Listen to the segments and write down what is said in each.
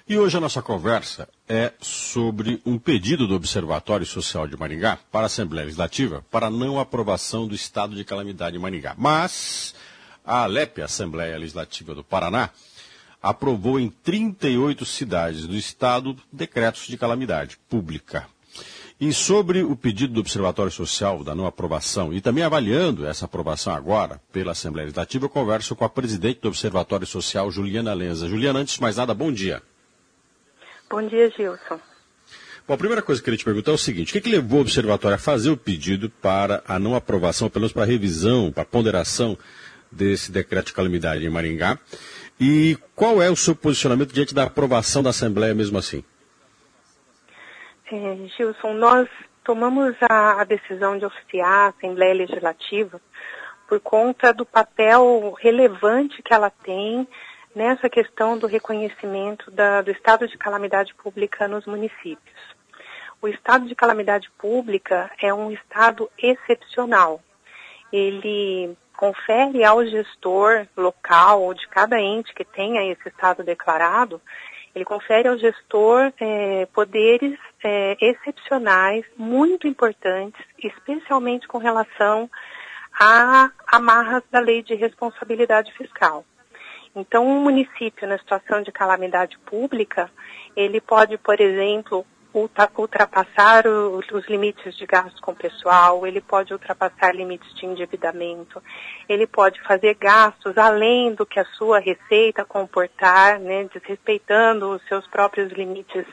E hoje a nossa conversa é sobre um pedido do Observatório Social de Maringá para a Assembleia Legislativa para não aprovação do estado de calamidade em Maringá. Mas a ALEP, a Assembleia Legislativa do Paraná, aprovou em 38 cidades do estado decretos de calamidade pública. E sobre o pedido do Observatório Social da não aprovação e também avaliando essa aprovação agora pela Assembleia Legislativa, eu converso com a presidente do Observatório Social, Juliana Lenza. Juliana, antes de mais nada, bom dia. Bom dia, Gilson. Bom, a primeira coisa que eu queria te perguntar é o seguinte: o que levou o Observatório a fazer o pedido para a não aprovação, pelo menos para a revisão, para a ponderação desse decreto de calamidade em Maringá? E qual é o seu posicionamento diante da aprovação da Assembleia mesmo assim? Gilson, nós tomamos a decisão de oficiar a Assembleia Legislativa por conta do papel relevante que ela tem nessa questão do reconhecimento do estado de calamidade pública nos municípios. O estado de calamidade pública é um estado excepcional. Ele confere ao gestor local ou de cada ente que tenha esse estado declarado, ele confere ao gestor poderes excepcionais, muito importantes, especialmente com relação a amarras da Lei de Responsabilidade Fiscal. Então, um município na situação de calamidade pública, ele pode, por exemplo, ultrapassar os limites de gastos com pessoal, ele pode ultrapassar limites de endividamento, ele pode fazer gastos além do que a sua receita comportar, né, desrespeitando os seus próprios limites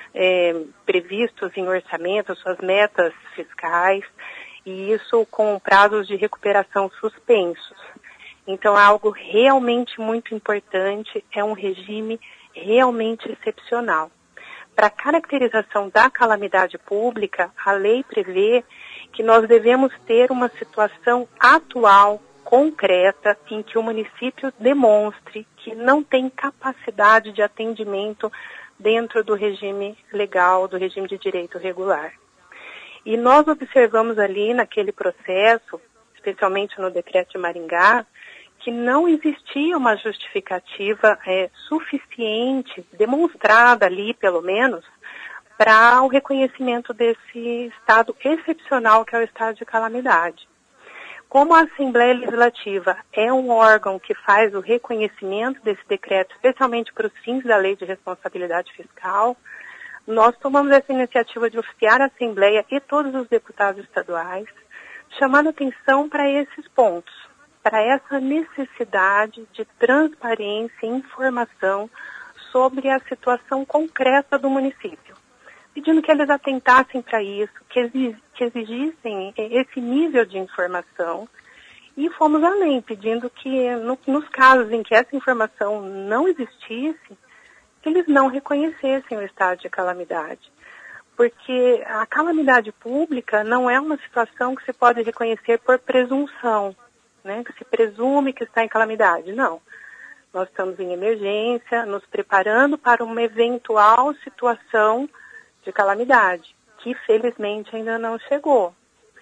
previstos em orçamento, suas metas fiscais, e isso com prazos de recuperação suspensos. Então, é algo realmente muito importante, é um regime realmente excepcional. Para a caracterização da calamidade pública, a lei prevê que nós devemos ter uma situação atual, concreta, em que o município demonstre que não tem capacidade de atendimento dentro do regime legal, do regime de direito regular. E nós observamos ali naquele processo, especialmente no decreto de Maringá, que não existia uma justificativa suficiente, demonstrada ali pelo menos, para o reconhecimento desse estado excepcional que é o estado de calamidade. Como a Assembleia Legislativa é um órgão que faz o reconhecimento desse decreto, especialmente para os fins da Lei de Responsabilidade Fiscal, nós tomamos essa iniciativa de oficiar a Assembleia e todos os deputados estaduais, chamando atenção para esses pontos, para essa necessidade de transparência e informação sobre a situação concreta do município, pedindo que eles atentassem para isso, que exigissem esse nível de informação, e fomos além, pedindo que nos casos em que essa informação não existisse, que eles não reconhecessem o estado de calamidade. Porque a calamidade pública não é uma situação que se pode reconhecer por presunção, né, que se presume que está em calamidade. Não. Nós estamos em emergência, nos preparando para uma eventual situação de calamidade, que felizmente ainda não chegou.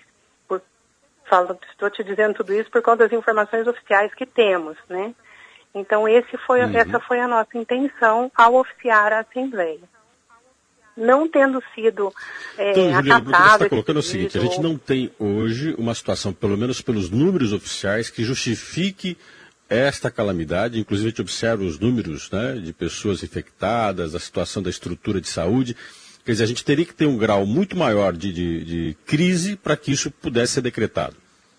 Estou te dizendo tudo isso por conta das informações oficiais que temos, né? Então essa foi a nossa intenção ao oficiar a Assembleia. Não tendo sido Juliana, o que você está colocando é o seguinte: a gente ou... não tem hoje uma situação, pelo menos pelos números oficiais, que justifique esta calamidade. Inclusive a gente observa os números, né, de pessoas infectadas, a situação da estrutura de saúde. Quer dizer, a gente teria que ter um grau muito maior de crise para que isso pudesse ser decretado.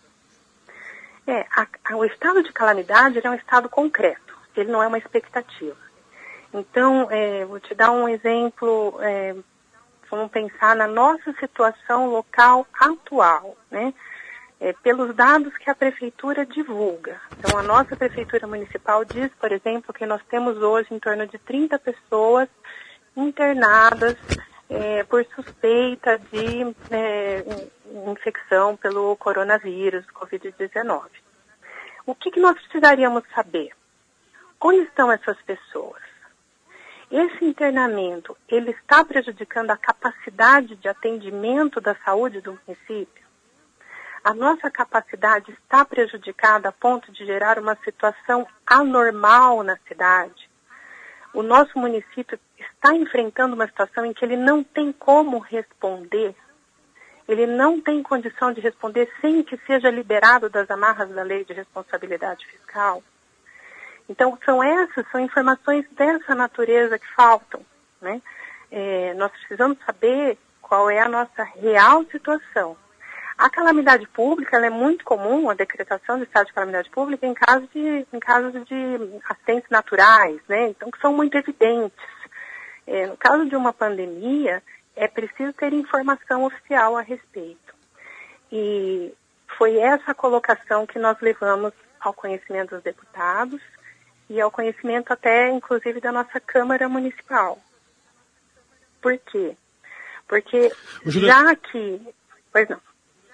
O estado de calamidade é um estado concreto, ele não é uma expectativa. Então, vou te dar um exemplo, vamos pensar na nossa situação local atual, né? Pelos dados que a Prefeitura divulga. Então, a nossa Prefeitura Municipal diz, por exemplo, que nós temos hoje em torno de 30 pessoas internadas por suspeita de infecção pelo coronavírus, Covid-19. O que nós precisaríamos saber? Onde estão essas pessoas? Esse internamento, ele está prejudicando a capacidade de atendimento da saúde do município? A nossa capacidade está prejudicada a ponto de gerar uma situação anormal na cidade? O nosso município está enfrentando uma situação em que ele não tem como responder, ele não tem condição de responder sem que seja liberado das amarras da lei de responsabilidade fiscal. Então, são informações dessa natureza que faltam, né? Nós precisamos saber qual é a nossa real situação. A calamidade pública, ela é muito comum, a decretação de estado de calamidade pública em casos de acidentes naturais, né? Então, que são muito evidentes. No caso de uma pandemia, é preciso ter informação oficial a respeito. E foi essa colocação que nós levamos ao conhecimento dos deputados e ao conhecimento até, inclusive, da nossa Câmara Municipal. Por quê? Porque já que... Pois não.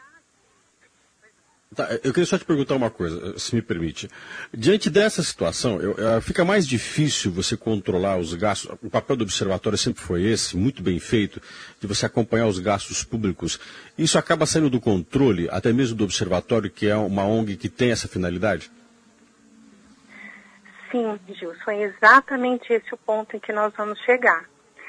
Tá, eu queria só te perguntar uma coisa, se me permite. Diante dessa situação, fica mais difícil você controlar os gastos. O papel do observatório sempre foi esse, muito bem feito, de você acompanhar os gastos públicos. Isso acaba saindo do controle, até mesmo do observatório, que é uma ONG que tem essa finalidade? Sim, Gilson, é exatamente esse o ponto em que nós vamos chegar.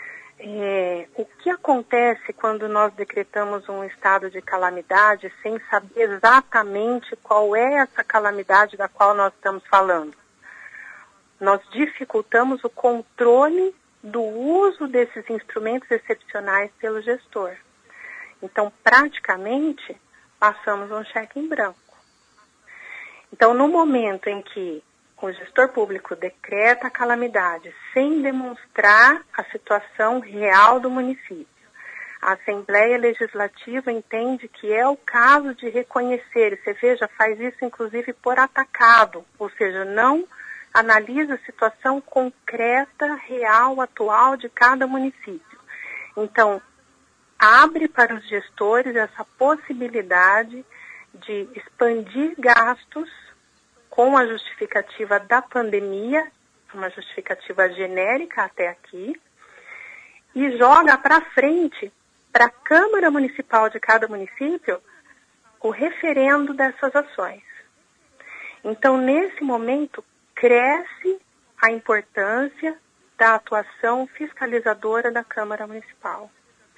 O que acontece quando nós decretamos um estado de calamidade sem saber exatamente qual é essa calamidade da qual nós estamos falando? Nós dificultamos o controle do uso desses instrumentos excepcionais pelo gestor. Então, praticamente, passamos um cheque em branco. Então, no momento em que o gestor público decreta a calamidade sem demonstrar a situação real do município, a Assembleia Legislativa entende que é o caso de reconhecer, e você veja, faz isso inclusive por atacado, ou seja, não analisa a situação concreta, real, atual de cada município. Então, abre para os gestores essa possibilidade de expandir gastos com a justificativa da pandemia, uma justificativa genérica até aqui, e joga para frente, para a Câmara Municipal de cada município, o referendo dessas ações. Então, nesse momento, cresce a importância da atuação fiscalizadora da Câmara Municipal.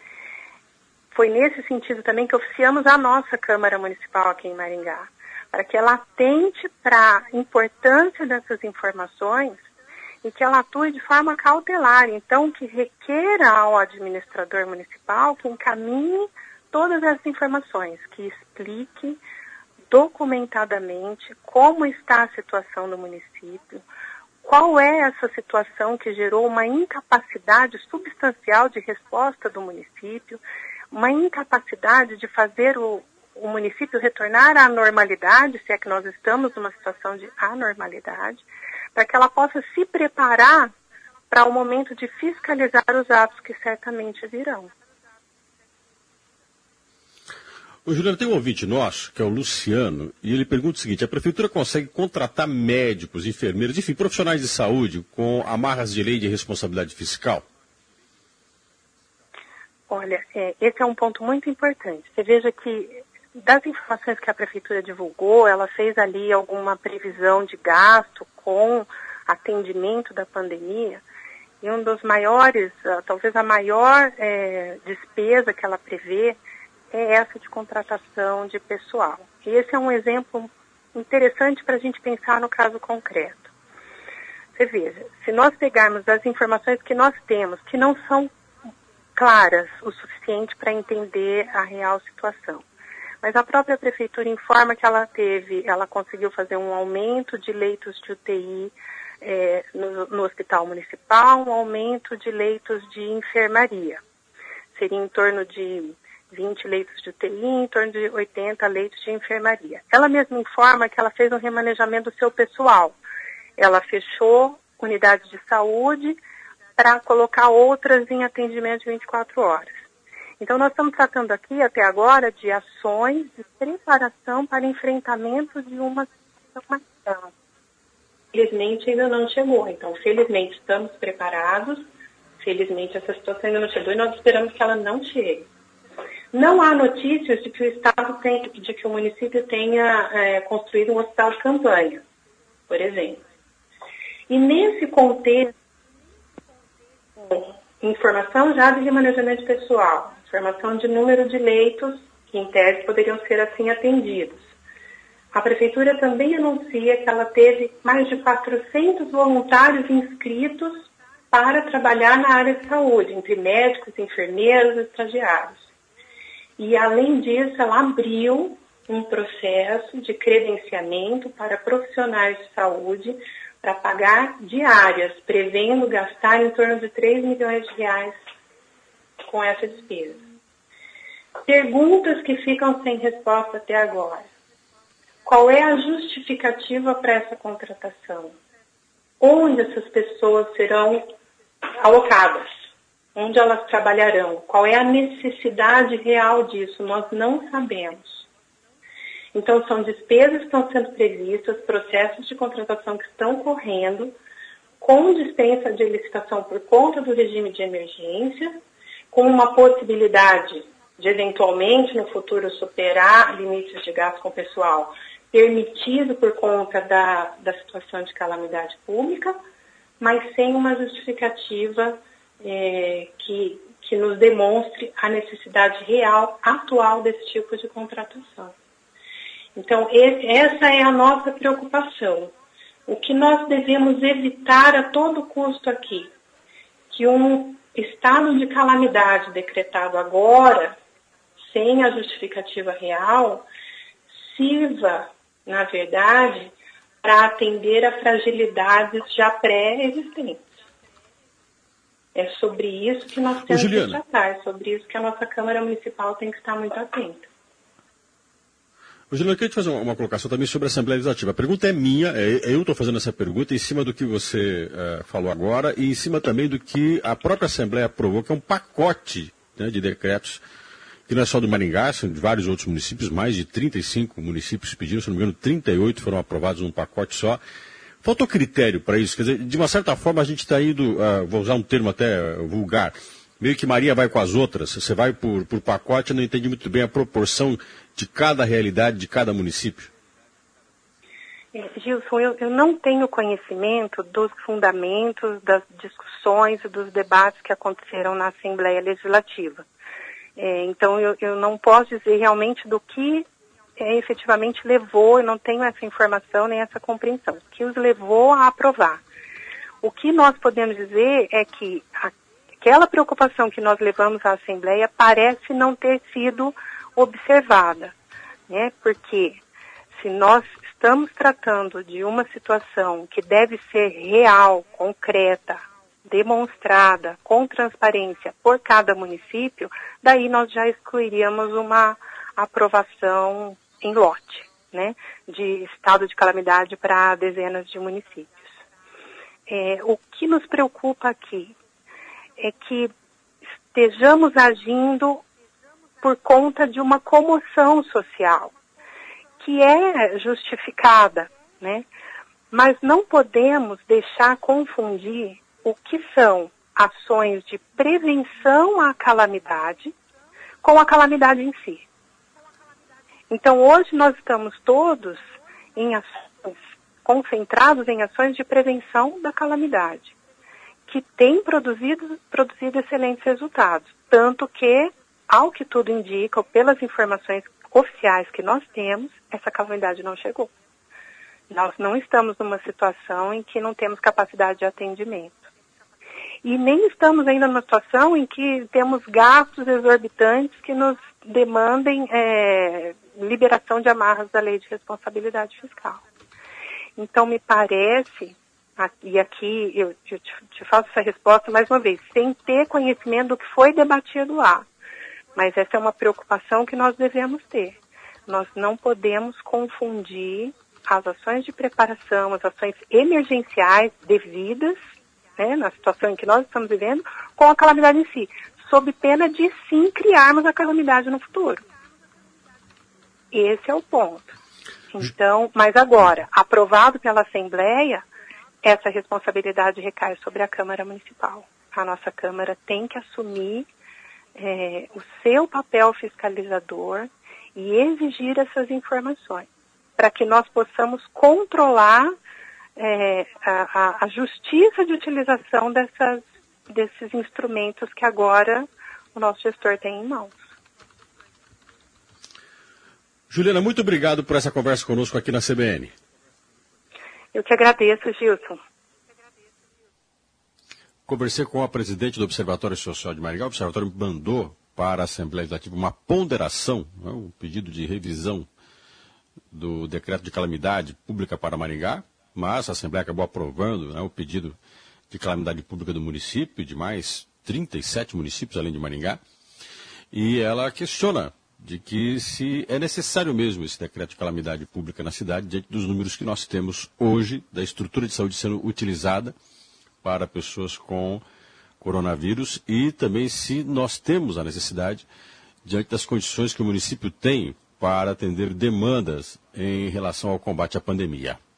Foi nesse sentido também que oficiamos a nossa Câmara Municipal aqui em Maringá, para que ela atente para a importância dessas informações e que ela atue de forma cautelar. Então, que requeira ao administrador municipal que encaminhe todas essas informações, que explique documentadamente como está a situação do município, qual é essa situação que gerou uma incapacidade substancial de resposta do município, uma incapacidade de fazer o município retornar à normalidade, se é que nós estamos numa situação de anormalidade, para que ela possa se preparar para o momento de fiscalizar os atos que certamente virão. Ô, Juliana, tem um ouvinte nosso, que é o Luciano, e ele pergunta o seguinte: a prefeitura consegue contratar médicos, enfermeiros, enfim, profissionais de saúde com amarras de lei de responsabilidade fiscal? Olha, esse é um ponto muito importante. Você veja que das informações que a prefeitura divulgou, ela fez ali alguma previsão de gasto com atendimento da pandemia, e um dos maiores, talvez a maior despesa que ela prevê é essa de contratação de pessoal. E esse é um exemplo interessante para a gente pensar no caso concreto. Você veja, se nós pegarmos as informações que nós temos, que não são claras o suficiente para entender a real situação, mas a própria prefeitura informa que ela conseguiu fazer um aumento de leitos de UTI no hospital municipal, um aumento de leitos de enfermaria. Seria em torno de 20 leitos de UTI, em torno de 80 leitos de enfermaria. Ela mesma informa que ela fez um remanejamento do seu pessoal. Ela fechou unidades de saúde para colocar outras em atendimento de 24 horas. Então, nós estamos tratando aqui, até agora, de ações de preparação para enfrentamento de uma situação mais grave. Felizmente, ainda não chegou. Então, felizmente, estamos preparados. Felizmente, essa situação ainda não chegou e nós esperamos que ela não chegue. Não há notícias de que o Estado de que o município tenha construído um hospital de campanha, por exemplo. E nesse contexto, informação já de remanejamento pessoal, informação de número de leitos que, em tese, poderiam ser assim atendidos. A Prefeitura também anuncia que ela teve mais de 400 voluntários inscritos para trabalhar na área de saúde, entre médicos, enfermeiros e estagiários. E, além disso, ela abriu um processo de credenciamento para profissionais de saúde para pagar diárias, prevendo gastar em torno de 3 milhões de reais com essa despesa. Perguntas que ficam sem resposta até agora. Qual é a justificativa para essa contratação? Onde essas pessoas serão alocadas? Onde elas trabalharão? Qual é a necessidade real disso? Nós não sabemos. Então, são despesas que estão sendo previstas, processos de contratação que estão correndo, com dispensa de licitação por conta do regime de emergência, com uma possibilidade de, eventualmente, no futuro, superar limites de gasto com o pessoal, permitido por conta da situação de calamidade pública, mas sem uma justificativa que nos demonstre a necessidade real, atual, desse tipo de contratação. Então, essa é a nossa preocupação. O que nós devemos evitar a todo custo aqui? Que um estado de calamidade decretado agora, sem a justificativa real, sirva, na verdade, para atender a fragilidades já pré-existentes. É sobre isso que nós temos que tratar, é sobre isso que a nossa Câmara Municipal tem que estar muito atenta. Juliana, eu queria te fazer uma colocação também sobre a Assembleia Legislativa. A pergunta é minha, eu estou fazendo essa pergunta em cima do que você falou agora e em cima também do que a própria Assembleia aprovou, que é um pacote, né, de decretos, que não é só do Maringá, são de vários outros municípios, mais de 35 municípios pediram, se não me engano, 38 foram aprovados num pacote só. Faltou critério para isso, quer dizer, de uma certa forma a gente está indo, vou usar um termo até vulgar, meio que Maria vai com as outras, você vai por pacote, eu não entendi muito bem a proporção de cada realidade, de cada município. Gilson, eu não tenho conhecimento dos fundamentos, das discussões e dos debates que aconteceram na Assembleia Legislativa. Então, eu não posso dizer realmente do que efetivamente levou, eu não tenho essa informação nem essa compreensão, que os levou a aprovar. O que nós podemos dizer é que aquela preocupação que nós levamos à Assembleia parece não ter sido observada, né? Porque se nós estamos tratando de uma situação que deve ser real, concreta, demonstrada, com transparência por cada município, daí nós já excluiríamos uma aprovação em lote, né, de estado de calamidade para dezenas de municípios. O que nos preocupa aqui é que estejamos agindo por conta de uma comoção social, que é justificada, né? Mas não podemos deixar confundir o que são ações de prevenção à calamidade com a calamidade em si. Então, hoje nós estamos todos em ações, concentrados em ações de prevenção da calamidade, que têm produzido excelentes resultados, tanto que, ao que tudo indica, pelas informações oficiais que nós temos, essa calamidade não chegou. Nós não estamos numa situação em que não temos capacidade de atendimento. E nem estamos ainda numa situação em que temos gastos exorbitantes que nos demandem liberação de amarras da Lei de Responsabilidade Fiscal. Então, me parece, e aqui eu te faço essa resposta mais uma vez, sem ter conhecimento do que foi debatido lá. Mas essa é uma preocupação que nós devemos ter. Nós não podemos confundir as ações de preparação, as ações emergenciais devidas, né, na situação em que nós estamos vivendo, com a calamidade em si, sob pena de sim criarmos a calamidade no futuro. Esse é o ponto. Então, mas agora, aprovado pela Assembleia, essa responsabilidade recai sobre a Câmara Municipal. A nossa Câmara tem que assumir o seu papel fiscalizador e exigir essas informações, para que nós possamos controlar a justiça de utilização desses instrumentos que agora o nosso gestor tem em mãos. Juliana, muito obrigado por essa conversa conosco aqui na CBN. Eu que agradeço, Gilson. Conversei com a presidente do Observatório Social de Maringá. O Observatório mandou para a Assembleia Legislativa uma ponderação, um pedido de revisão do decreto de calamidade pública para Maringá, mas a Assembleia acabou aprovando o pedido de calamidade pública do município, de mais 37 municípios além de Maringá, e ela questiona de que se é necessário mesmo esse decreto de calamidade pública na cidade, diante dos números que nós temos hoje, da estrutura de saúde sendo utilizada para pessoas com coronavírus, e também se nós temos a necessidade, diante das condições que o município tem para atender demandas em relação ao combate à pandemia.